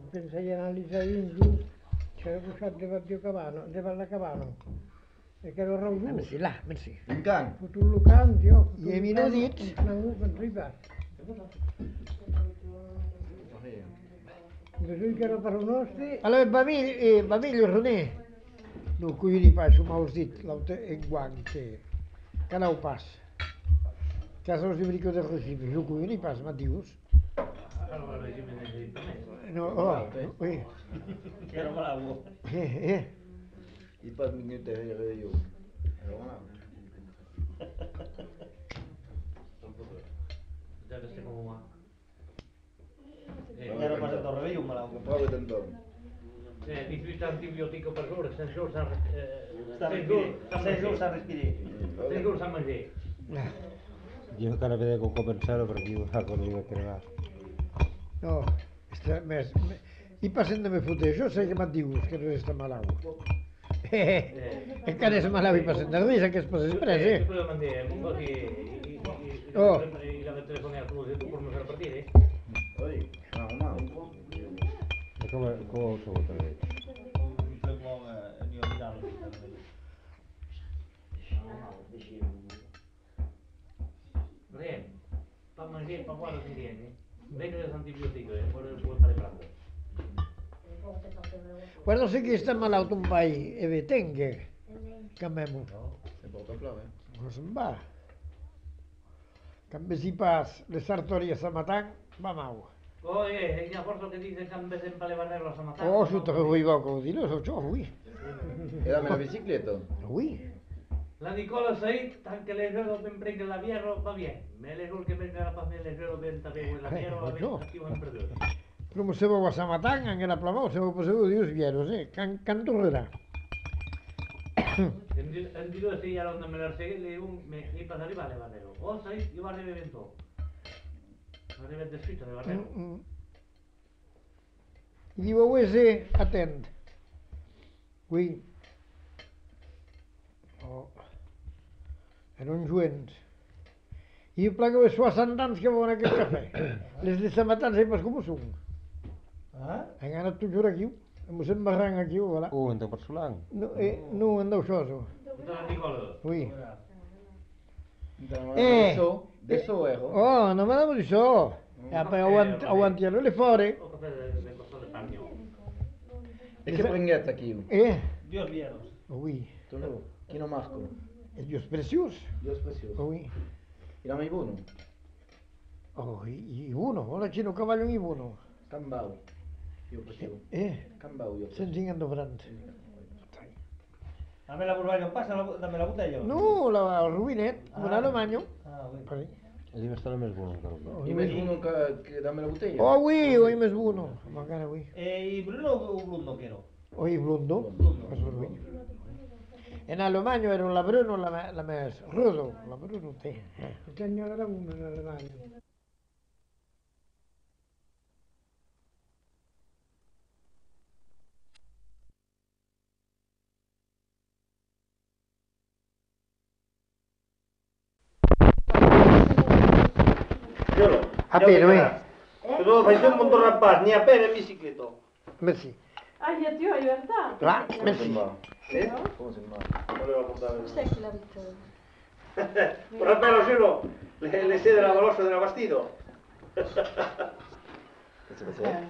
Pensai analizzare in giù, c'era buscato davanti la cabana. E che lo rau giù. Merci, là, merci. In can. Tutto il canto, I minutit. non ripa. Bisogna che era per i nostri. Allora, bambini, René. No, qui di pas, m'ho dit, l'autre en guang, que no pas. Casa los ibrico de recibe, jo qui di pas, ma dius. No, oh, oui. Era bravo. I pas minute era io. Era passato al io, ma l'ho Comprava d'andom. Di più antibiotico per ora, senza giorni sta respirando. San mangiare. Io encara vedevo con compensare perché io la volevo creare. No, i passen de me foter, jo sé que m'ha dius que no està malau. Encara és malau i passen de risa que es passes pres, Quello mandare, un po' Oh. la telefonare a quello per non far partire. Oi, no. E come ho saputo lei? Potremmo andiamo. Rem, per mangiare, per quando si viene, vedo gli antibiotici, poi puoi fare bravo. Guarda se che està malaut un pai e ve tengue, camemo. Se porta plove. No se'n va. Canve si pas le sartories a matar, va mau. Oh, ella forse che dice che ambes en palevarrero a matar. Oh, su te vuoi poco, di lo so, ciò, ui. E dammi la bicicletta. Ui. La Nicola Said, anche le giuro ben prende la Viero, va bien. Me le giuro che venga la paz, me le giuro ben tape la Viero, va bien, aquí van perdidos. Como se va a matar, anche la plavau, se va poseu dius vieros, can torrerà. En digo si ya donde me lo seguí, le digo, me pasa arriba de barrero. Oh, Said, yo barrero evento. Barrero de suite de barrero. I diu, ese, atent. Ui. Oh. En un joents. I jo plaga de suar sandans que volen aquest cafè. Les de samatans i pas com ho són. Han anat tot jur aquí. Mos embarran aquí, voilà. Então per solang. No, andau xoso. La Nicola. Ui. Adesso ero. Oh, non me la di so. Aguantiano le fuori. O café de costo de paño. E che prendete aquí? Dios vieros. Ui. Tu no. Chi non masco? E Dios precios. Dios precioso. Ui. E la mai buono? Oh, i uno, ora c'è un cavallo in uno. Cambau. Io facevo. Cambau io. Senza ingannofrante. A me la burbaia non passa, dammi la botella. No, la ruinet, un alemagno. Ah, oui. Pari. E deve stare més buono encara. E mai uno che dammi la bottiglia? Oh, ui, oi més uno. Magari ui. E il bruno o blundo che ero? Oi blundo. Blundo. En alemagno era la bruno la més rudo. La bruno te. Tenia era uno in Alemania. Appena, ui. Però fai un mondo rapaz, ni appena in bicicletta. Merci. Ah, io ti ho aiutato. Là, merci. Come si chiama? Voleva portare. Cos'è che la vittoria? Però bello cielo, le sede della valoscia della Bastido. Che si faceva?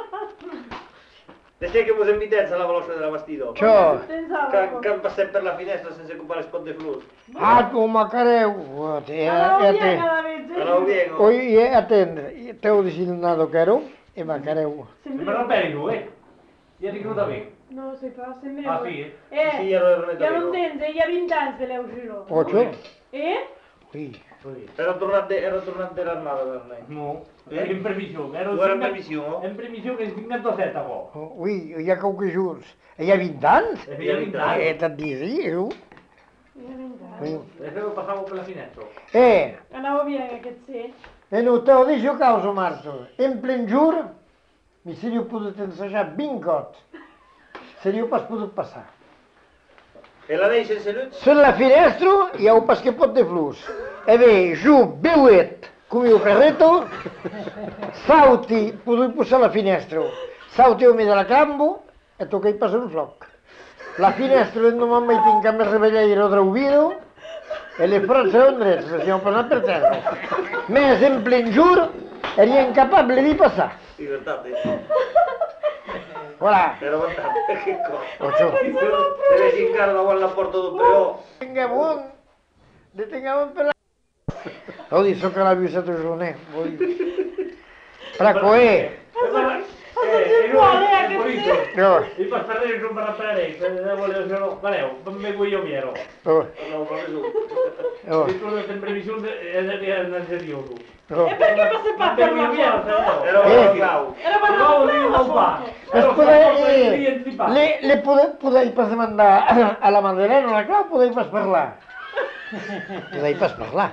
Le sai che mi in terza la valoscia della Bastido? Ciao. Che passa per la finestra senza occupare spot de flus. Ah, tu macareu. E a te. Allora vengo. Oi, e attende. Te ho designato caro e macareu. Me lo bene tu, Io ti credo bene. Non lo so, se me Ah, sì? Sì, ero io non tento, io 20 anni se le uscirò. Ocho. E? Ui. Ero tornante l'armata per me. No, ero in previsione. Tu eri in previsione? In previsione che 57 po'. Ui, hi ha qualque jours. Hi ha 20 anys? E via 20 anni. E t'ha dit, io. Io 20 anni. E se lo passavo per la finestra. Andavo bene che sì. E non te ho detto causa, Marto. In plen jour, mi seria potuto ensaggiare ben got. Seria pas potuto passare. E la lei senza luce? Sulla finestra hi ha un pasquepot de flus. E ve, giù, beuet, come un carretto, salti, potuto passare la finestra. Salteu-me de la cambo e toquei passar un floc. La finestra d'en mamma i tinc a més revellaire o drauvido e le fronts eren drets, me siamo passat per terra. Més en plen jur, eri incapable di passar. Libertate. Voilà. Pero aguantate, che cosa. Ocho. Deve cincare la guarda alla porta d'un peó. Tinga bon. Ne tinga bon per la... Ho dit, so che l'ha vista tu giorni. Praco, No. I pas perdere un per apparare, valeu, me vull jo miero. Oh. No, proprio Oh. Si tu non sei in previsione, è nervioso. Oh. E perché passa per la foto? Era un clau. Era per No, la io non fa. foto. Le podei pas mandar a la Maddalena, la clau, podei pas parlar. Podei pas parlar.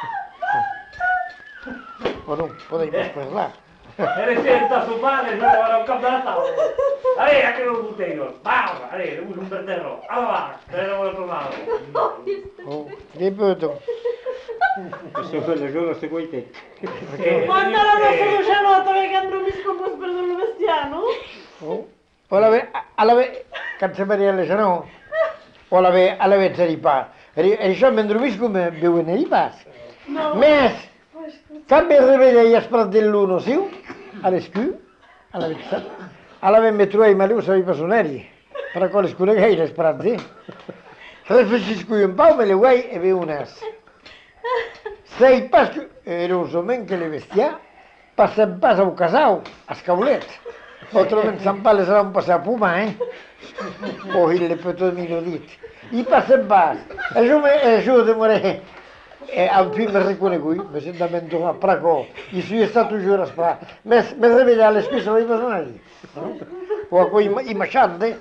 O no, podei pas parlar. Eres senza su padre, no era un campo da tavola. Allora, anche non butteio. Vamos, allora, le uso un perderro. Allora, per l'altro lato. Oh, di puto. Questo quello giuro se vuoi te. Quando la nostra Lucianotto che andrò mi scomposto per il vestiano? Oh. O la ve, cazzo per le se no. O la ve, alla vezza di pa. Això mentre visco me beuen di pas. No. Més, cap de rebella i esperat dell'uno, siu? A l'escu, a la vezza. A la ve me trobei maliu sabi personeri. Per a quales conegaire esperat, sí? Refrescisco un pau, me le guai e ve unes. Sei pas que... Erosament que le vestia, passem pas au casau, as caulet. Autrament se'n pa les van passar a puma, Oh, il petó mino dit. I passem pas. Això demoré. Al fi me reconegut, me sento avventurat, praco. I si stato giuro a spa. Me revegliare alle spese dei personaggi. O a quei i masciante.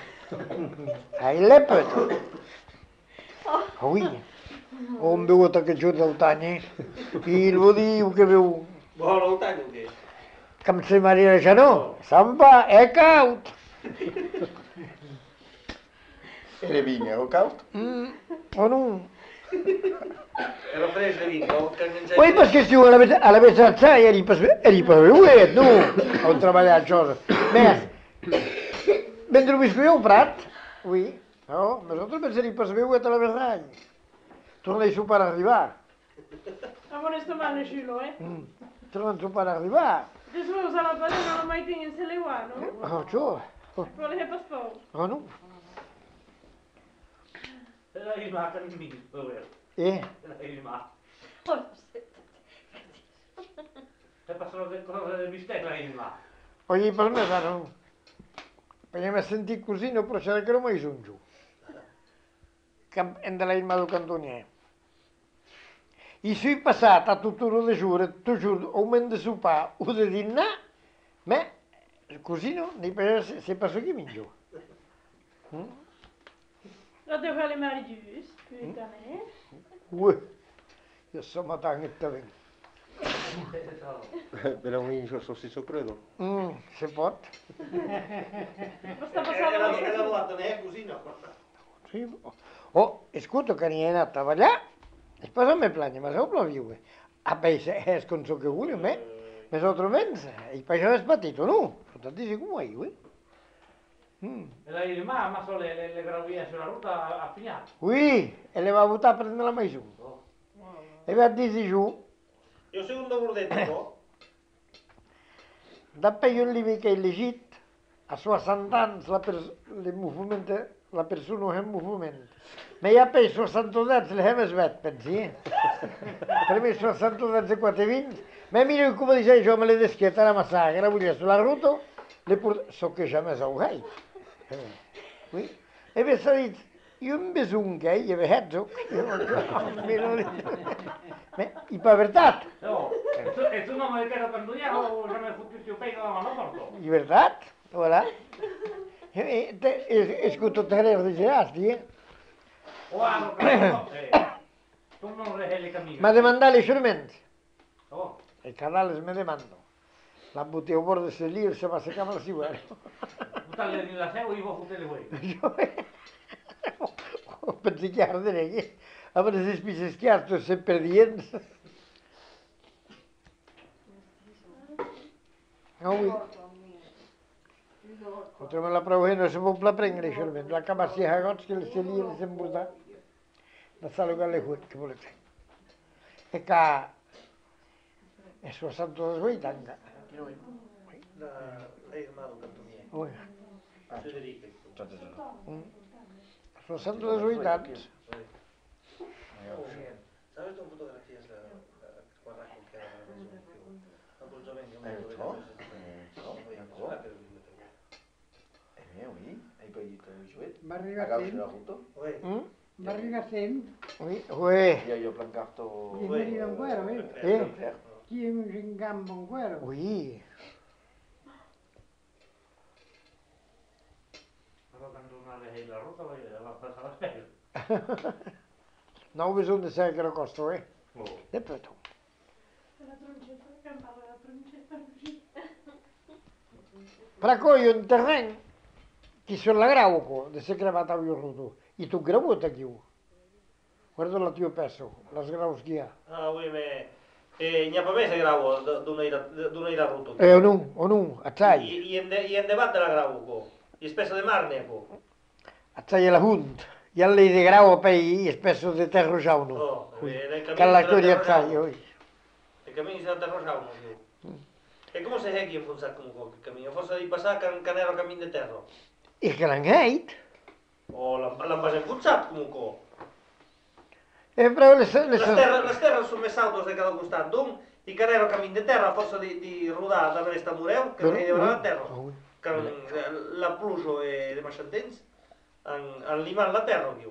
Il lepet. Oui. Ho bevuto che giorno d'autani. Il vodiu che bevu. Buono, un taglio che. Com se Maria Xanó, Sampa è caut. E le vigne, o caut? O no? Era fresco di vinco, Poi perché si vuole alla mezza eri per bevuet, no? Ho treballat això. Més, mentre ho visco jo al Prat, oui, no? Nosaltres pensaríem per bevuet a la Verrany. Tornei sopar a arribar. Amore sto male Scilo, Tornei sopar a arribar. Adesso usa la padrona, non mai tieni in Seleuano? Oh, ciò. Però le passport. Oh, no? Era rimasta in mio, povero. Eh? Era rimasta. E passano le cose del bistecco, era rimasta. Oye, per me, no? Perché mi sentì così, non procede che non mai sono giù. En de la Irma del Cantonier. I sui passat a tutto de giure, toujours, o men de sopar o de dinar, ma così no, ne per se passo che mingio. La devo fare le mari gius, puttane. Io so matangetta ben. Però mi dice so stesso credo. Se pot. Basta passare la Era volata, ne è così, no? Sì. Oh, escuto che ne è andato a vagliare, e poi non mi plagna, ma se non ploviu. A paese è sconso che vuole, me sono trovenza, e poi c'è sbattito, no? Sono tantissimi come io, Era rimasta, ma solo le gravie sulla ruota a Pignata. Oui, e le va a buttare a prendere la mai su. E va a dirsi giù, Io secondo vorrei dopo io lì che è legit, a sua sant'anza la persona è in movimento. Ma io poi 60 anni le abbiamo svet, pensi? Per me 60 anni e 420, ma mi come dice io me le deschetta la massacra, la voglio sulla ruota, le so che c'è messa un gai. E per salire, io mi sono che io vi hedzo, i povertà. No, e tu non mi chiedo cantoniere o se mi fottuti un pelo alla mano? Di verità, voilà. E scuto terreno di gerasti, Guarda, tu non le cammini. ma demandare strumenti. Oh, Il canale me demando. La buttevo fuori di se lì, se va a seccare la siguara. buttare nella seu io vou fottere voi. Per chiaro che avrei se spise schiarto se per niente. Otro me la provo no se può prendere, solamente. La cabassi a gots che le lì le sembuta. La salo che le che volete. E ca è suo santo da sui tanga. Lei è malo tanto mio. Oi. Federica. Suo santo da sui tanga. Sapete un fotografia guarda che era dopo giovane Oui, hai poi jouet. M'arriba Agafo sent, la ruto. m'arriba sent, Oi. Io ho plancato. i mi un cuero, chi mi in gambo un cuero. Oi. Però quando non avevi la ruta, la passa la spesa. Non ho bisogno di sapere che lo costo, Oh. E poi tu. La troncetta, campava la troncetta così. Pracoio un terreno che sulla grauco, de se crevata io ruto. E tu gravuta chi guarda la tua peso, la sgrauschia. Ah, oui, mais n'hi ha pas més de grau d'una ira ruto. O non, accai. I en debat de la grau, co. I spesso de marne, co. Accai la hunt. E a lei di grau poi spesso di terra giauno. Oh, Che la storia accai, oi. Il cammino si atterrosava, e come se è che funziona come qualche cammino? Forse di passare canero cammin de terra. E che non hai? O l'han pas enfonsat, comunque. E però Les terres són més altes de cada costat d'un, i canero cammin de terra, a força de rodar darrere esta mureu, que no hi haurà la terra. Que la pluja de Maxantens han limat la terra, diu.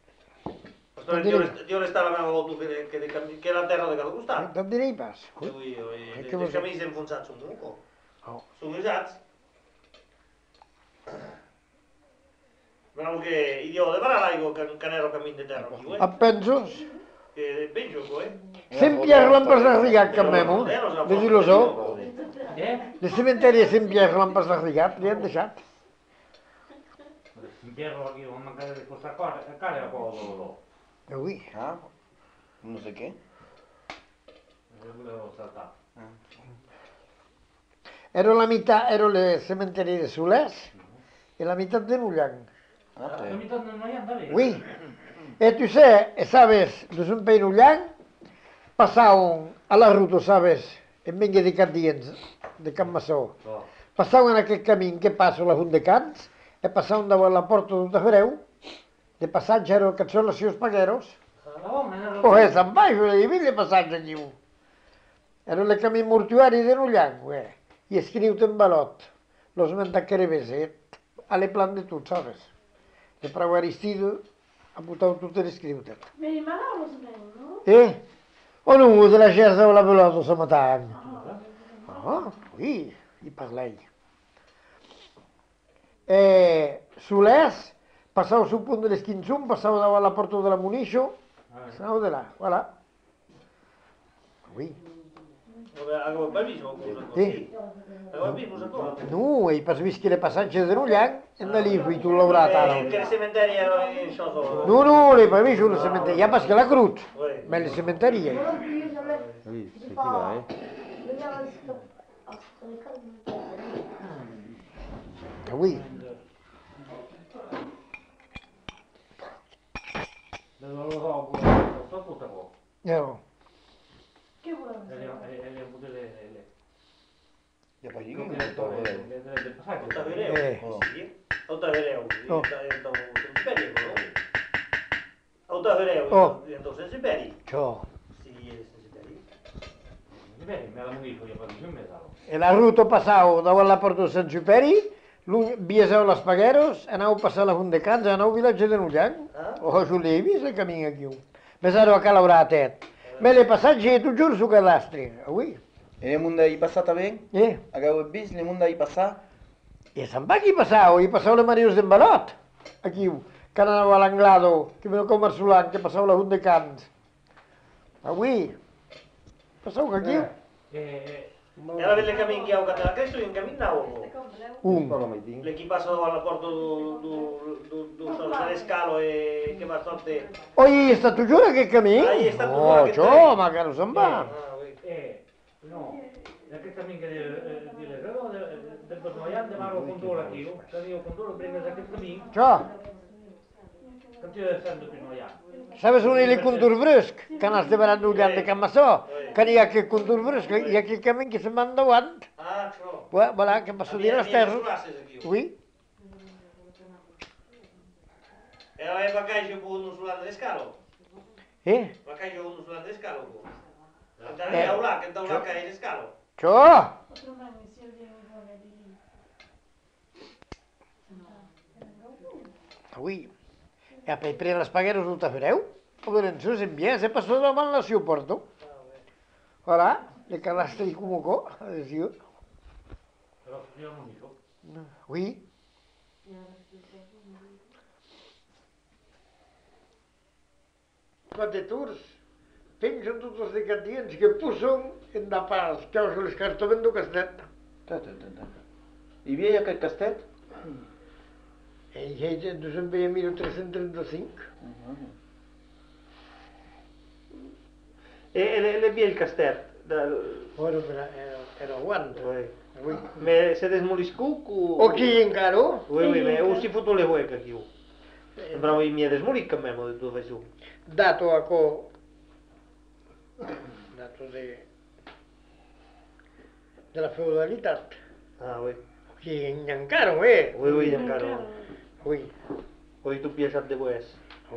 Dio resta la meva volta que la terra de cada costat. Non direi pas. Els camins enfonsats són comunque. Són usats. Bravo che io de parar l'aigua que canero cammin de terra, diu, A pensos? Que penjo, Sempre lampes de rigat que memo. De dir-lo so. Le cementeri sempre lampes de rigat, li han deixat. Impierro aquí, non mancare di questa cara a poco. E ui. Ah, non so che. Volevo saltare. Ero la metà, ero le cementeri de Solès e la metà de Nullan. Ah, La mitad non hai andato. Oui. E tu sé, e sabes, de un pei Nullan, passaven a la ruta, sabes, en venga de Candiens, de Can Massó. Passaven en aquest camí que passa la Font de Cants, e passaven davant la porta d'un Tafareu, de passatge ero que són els seus pagueros. O és en baix, hi havia passatge aquí. Era el camí mortuari de Nullan, i escriu en balot, los mentacaribes, alle plan de tot, sabes? De prou Aristido, ha portat tot l'escriut. Mi rimanavo no? O non, de la gerza o la pelota se mataven. Ah, oui, i parlei. Solès, passau sul punt de l'Esquinzum, passau davant la porta de la Munixo, passau de là, voilà. Oui. Agora pas vist, Sí. agora vist, vos ancora. No, hai pas vist que le passatge de Nullan, en la livre, i tu l'hauràs ara. Che il cementerio era in sciolto. No, no, l'hai pas vist, el cementeri, ja pas que l'ha crut, ma el cementeri. Sì, chi va, Oui. Non lo so, sto tutta poco. No. Che vuoi? Ja poi io non so dove. Ota vereu, sì. Ota vereu, diventò imperi, no? Ota vereu, diventò senza imperi. Ciò. Sì, senza imperi. Bene, me la munico, io faccio un metalo. E la ruta passau davant la porta de Sant Superi, viesau les Pagueros, anau a passar la Font de Cants, anau al vilatge de Nullan. Oh, jo l'he vist el camí aquí. Més ara a l'Auratet. Me l'he passat, tu giuro su cadastre, avui. E le munde i passata ben? Agao e bis, le munde i passà? E se'n va aquí passau, i passau les Marius d'Embalot. Aquí, que anava a l'Anglado, que veniu com Marsolant, que passau la Font de Cants. Avui. Passau aquí. E alla vede cammin che ho a questo in camminavo. L'echi passa davant la porta del scalo e che va sorte. Oi, è stato giuro che cammin? È stato Oh, ciò, ma che non se'n va. No, Aquest camí que dius, del Besmoian de Maro Condor aquí, tenia el Condor, primer d'aquest camí, Això, que t'hi de fer de Besmoian. sabes on hi ha el condur brusc? Que n'has de veure d'ullant de Can Massó? Que n'hi ha aquell condur brusc, hi ha aquell camí que se'n va endavant. Ah, això. Voilà, que passa dins les terres. Classes aquí. Oui. Ela va cair por nos Holandes caro. Va cair nos Holandes caro. Então é lá, que então lá cair caro. Això, Otro mani, si el viene con el oui. E apoi per les pagueres non te fareu? O donen sus en bien, se passò davant la ciu porto. Voilà, le calaste i comocó, adesiu. Però io non dico. Oui. Quante tours, pensen tots els decadients que puson en da paz, que us les cartoven do castet. Hi havia aquest castet? E gente dos en veia 1335. Ele via il castet. Ora era guant. Oui. Me se desmoriscuc o... O qui encaro? Oui, me o si foto le hueca aquí. Bravo, i mi è desmoric que memo de tot això. Dato a co... Dato de la feudalitat. Ah, oui. Qui encaro, Oui, encara. Oui. Oi tu piaçat de boes.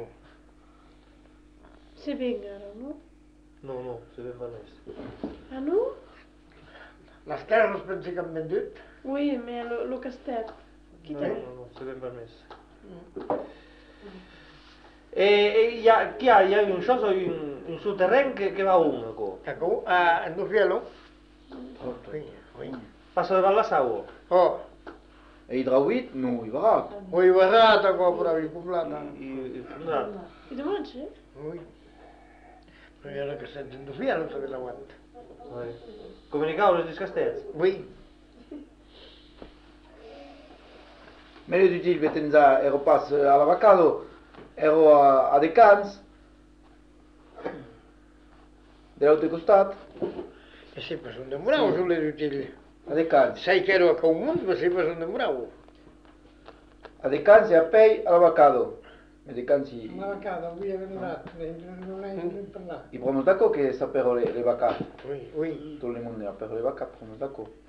Se vengano, no? No, se ven més. Ah, no? Les terres pensi que han vendut. Oui, mais lo castet. No, se ven més. Hi ha un xoso, un souterrain que va un, aco. Ecco, a Nufielo. Oui. Passa davant la saua. Oh, E hidraulit? Nu, i varat. oi barata qua pravi poblata. I fundrat. I domani c'è? Oui. Però era que senten Nufielo, sabe la guanta. Comunicau les castets. Oui. Meglio di Gil vetenza ero pas all'avocado, ero a Decans, dell'altro costato, E sempre sono demoravo sulle utili. a Decans. Sai che ero a Comune, ma sempre sono demoravo. A Decans e a Pei all'avocado. E Decans Ma la casa, qui è venuto, non è parlato. i pronotaco che sapero le vacate. Oui, oui. Tutto il mondo sapero le vacate, pronotaco.